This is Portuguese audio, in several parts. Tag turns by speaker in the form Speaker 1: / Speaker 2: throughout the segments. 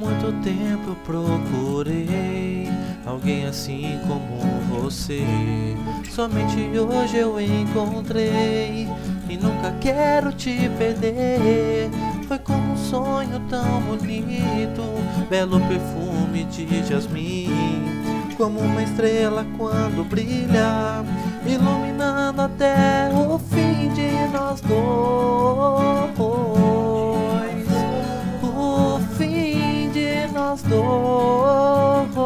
Speaker 1: muito tempo eu procurei alguém assim como você. Somente hoje eu encontrei e nunca quero te perder. Foi como um sonho tão bonito, belo perfume de jasmim, como uma estrela quando brilha, iluminando até o fim de nós dois. O fim de nós dois.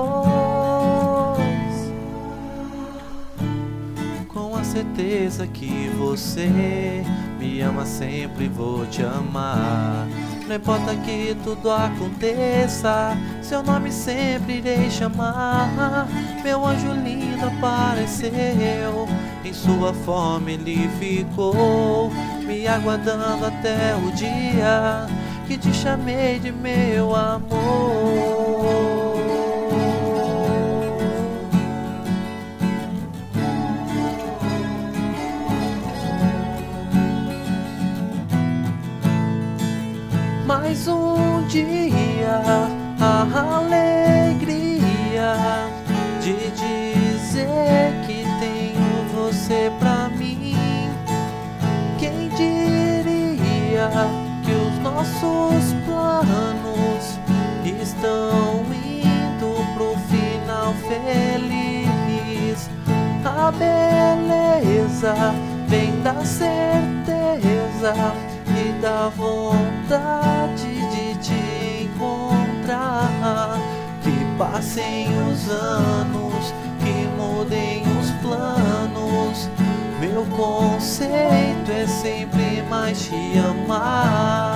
Speaker 1: Com a certeza que você me ama sempre, vou te amar. Não importa que tudo aconteça, seu nome sempre irei chamar. Meu anjo lindo apareceu, em sua forma ele ficou, me aguardando até o dia que te chamei de meu amor. Mais um dia, a alegria de dizer que tenho você pra mim. Quem diria que os nossos planos estão indo pro final feliz? A beleza vem da certeza e da vontade de te encontrar. Que passem os anos, que mudem os planos, meu conceito é sempre mais te amar.